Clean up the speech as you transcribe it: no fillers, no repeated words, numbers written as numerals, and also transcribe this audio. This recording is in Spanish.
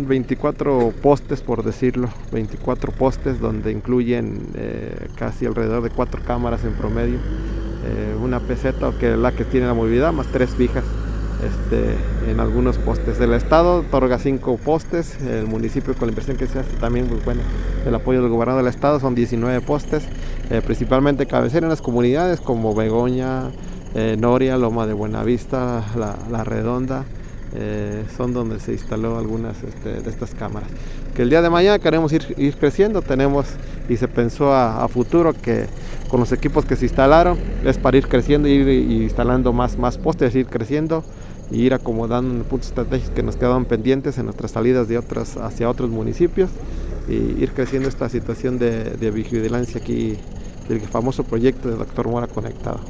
son 24 postes, por decirlo, 24 postes donde incluyen casi alrededor de 4 cámaras en promedio, una peseta que es la que tiene la movilidad, más 3 fijas en algunos postes. El Estado otorga 5 postes, el municipio con la inversión que se hace también, pues bueno, el apoyo del gobernador del Estado son 19 postes, principalmente cabecera en las comunidades como Begoña, Noria, Loma de Buenavista, La Redonda. Son donde se instaló algunas de estas cámaras, que el día de mañana queremos ir creciendo. Tenemos y se pensó a futuro que con los equipos que se instalaron es para ir creciendo, ir instalando más postes, ir creciendo y ir acomodando en puntos estratégicos que nos quedaban pendientes en nuestras salidas hacia otros municipios, y ir creciendo esta situación de vigilancia aquí del famoso proyecto de Dr. Mora Conectado.